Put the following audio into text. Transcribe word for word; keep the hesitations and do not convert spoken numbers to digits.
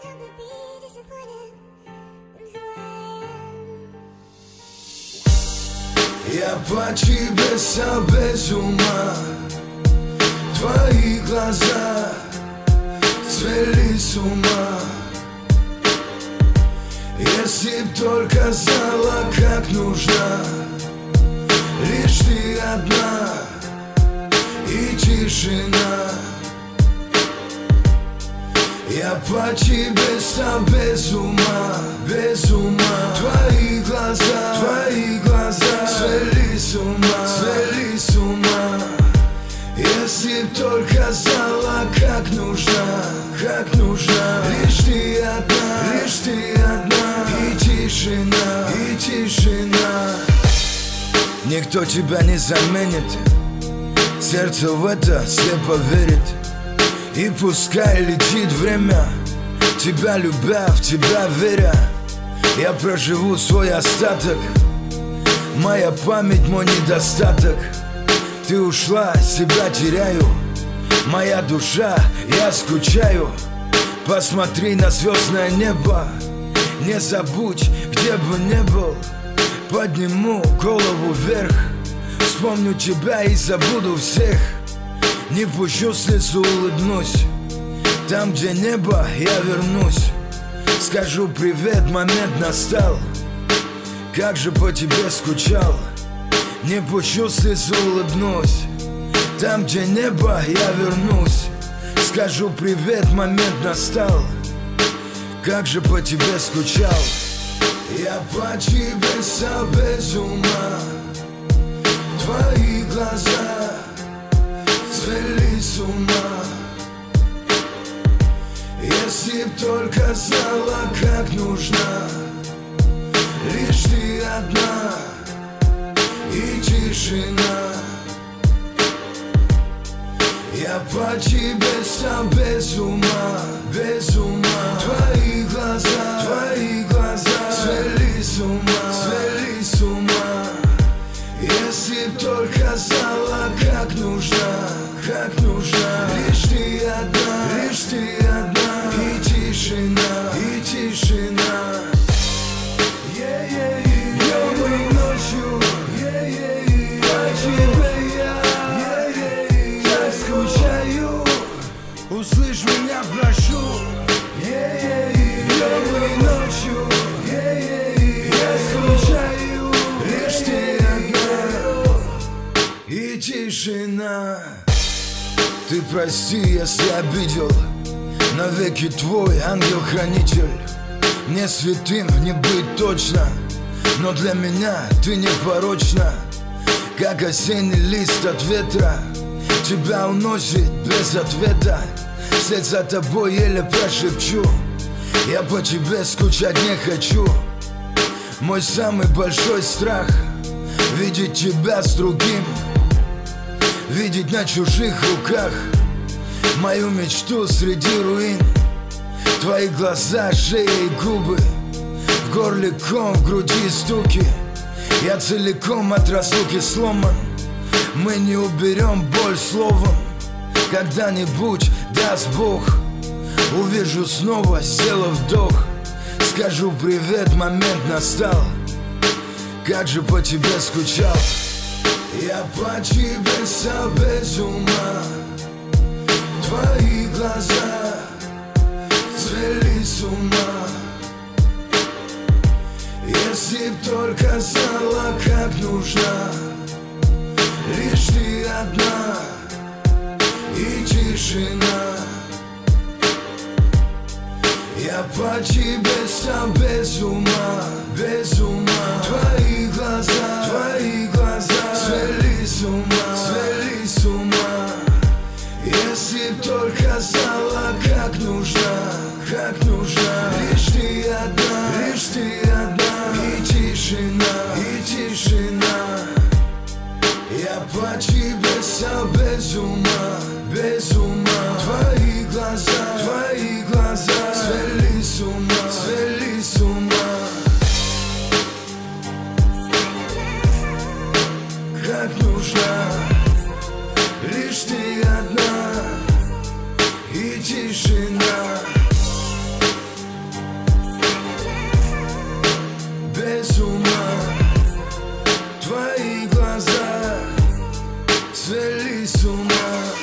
Я по тебе стал без ума. Твои глаза свели с ума. Если б только знала, как нужна лишь ты одна и тишина. Я по тебе стал без ума, без ума. Твои глаза, твои глаза свели с ума, свели с ума. Если б только знала, как нужна, как нужна лишь ты одна, лишь ты одна и тишина, и тишина. Никто тебя не заменит, сердце в это слепо верит. И пускай летит время, тебя любя, в тебя веря, я проживу свой остаток. Моя память, мой недостаток. Ты ушла, себя теряю. Моя душа, я скучаю. Посмотри на звездное небо. Не забудь, где бы ни был. Подниму голову вверх. Вспомню тебя и забуду всех. Не пущу слезу, улыбнусь. Там, где небо, я вернусь. Скажу привет, момент настал. Как же по тебе скучал. Не пущу слезу, улыбнусь. Там, где небо, я вернусь. Скажу привет, момент настал. Как же по тебе скучал. Я по тебе стал без ума. Твои глаза свели с ума. Если б только знала, как нужна лишь ты одна и тишина. Я по тебе стал без ума, без ума. Твои глаза, твои глаза свели с ума, свели с ума. Если б только знала, как нужна, как нужна лишь ты одна, лишь ты одна и тишина, и тишина. Днем и ночью по тебе я так скучаю. Услышь меня, прошу. Днем и ночью я скучаю. Лишь ты одна и тишина. Ты прости, если обидел. Навеки твой ангел-хранитель. Мне святым не быть точно, но для меня ты непорочна. Как осенний лист от ветра, тебя уносит без ответа. Вслед за тобой еле прошепчу. Я по тебе скучать не хочу. Мой самый большой страх — видеть тебя с другим. Видеть на чужих руках мою мечту среди руин. Твои глаза, шея и губы, в горле ком, в груди стуки. Я целиком от разлуки сломан. Мы не уберем боль словом. Когда-нибудь, даст Бог, увижу снова, сделав вдох. Скажу привет, момент настал. Как же по тебе скучал. Я по тебе стал без ума. Твои глаза свели с ума. Если б только знала, как нужна лишь ты одна и тишина. Я по тебе стал без ума, без ума. Твои глаза, твои глаза свели с ума, свели с ума. Если б только знала, как нужна, как нужна лишь ты одна, лишь ты одна и тишина, и тишина. Я по тебе стал без ума, без ума. Твои глаза, твои глаза свели с ума, свели с ума. Как нужна лишь ты одна твои глаза свели с ума.